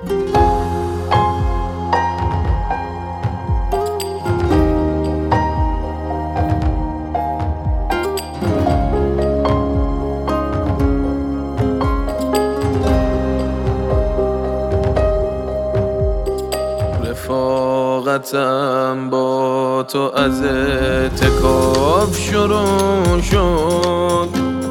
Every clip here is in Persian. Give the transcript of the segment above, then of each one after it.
رفاقتم با تو از اعتکاف شروع شد،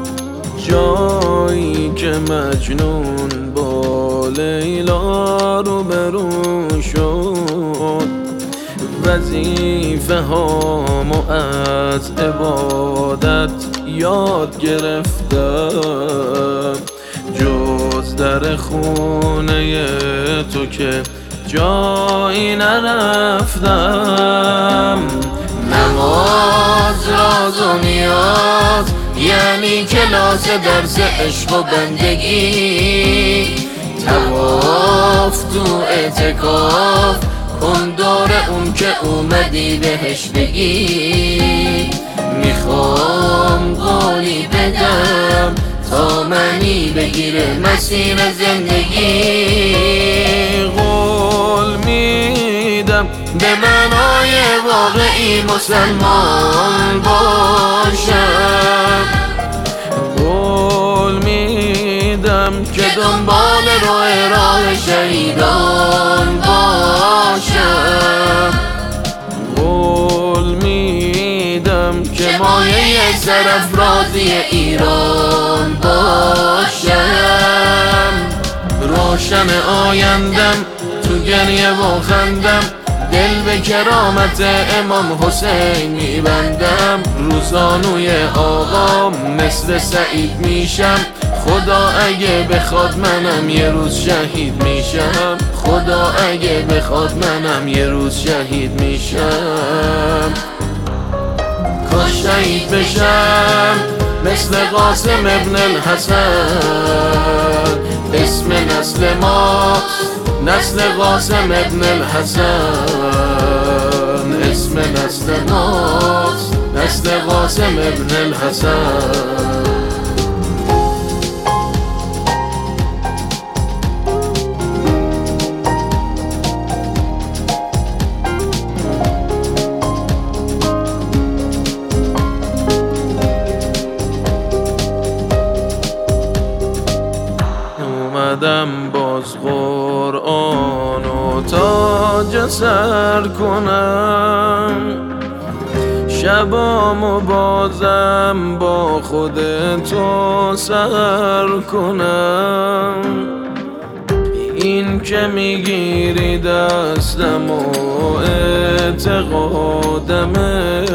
جایی که مجنون با لیلا روبرو شد. وظیفه هامو از عبادت یاد گرفتم، جز در خونه تو که جایی نرفتم. نماز راز و نیاز یعنی کلاس درس عشق و بندگی، طواف تو اعتکاف کن دور اون که اومدی بهش بگی. میخوام قولی بدم تا منی بگیره مسیر زندگی، قول میدم به معنای واقعی مسلمان باشم، قول میدم که دنبال راه شهیدان باشم، قول میدم که مایه سرافرازی ایران باشم. روشن آیندم تو گریه و خندم، دل به کرامت امام حسین میبندم. روزانوی آقا مثل سعید میشم، خدا اگه بخواد منم یه روز شهید میشم، خدا اگه بخواد منم یه روز شهید میشم. کاش شهید بشم مثل قاسم ابن الحسن، اسم نسل ما نسل قاسم ابن الحسن، اسم نسل ما نسل قاسم ابن الحسن. اومدم باز قرآنو تاج سر کنم، شبامو بازم با خودتو سر کنم. این که میگیری دستم و اعتقادمه،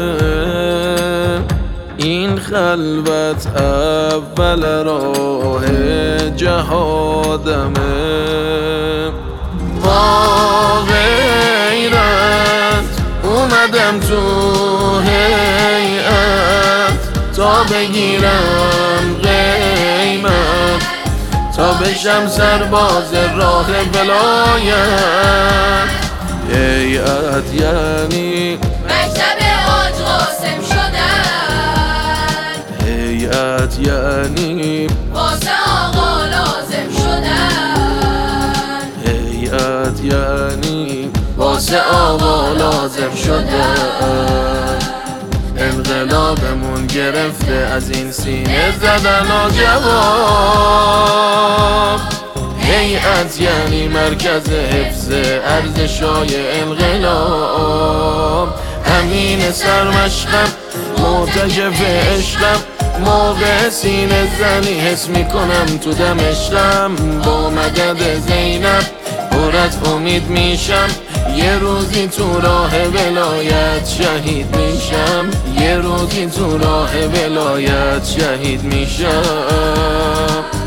این خلوت اول راه جهادمه. با غیرت اومدم تو هیئت تا بگیرم قیمت، تا بشم سرباز راه ولایت. هیئت یعنی مکتب حاج قاسم شدن، هیئت یعنی واسه آقا لازم شدن، هیئت یعنی واسه آقا لازم شدن. انقلابمون گرفته از این سینه زدن و جواب. هیئت یعنی مرکز حفظ ارزشای انقلاب. همین سرمشقم مرتجف عشقم، موقع سینه زنی حس میکنم تو دمشقم. با مدد زینب پرت امید میشم، یه روزی تو راه ولایت شهید میشم، یه روزی تو راه ولایت شهید میشم.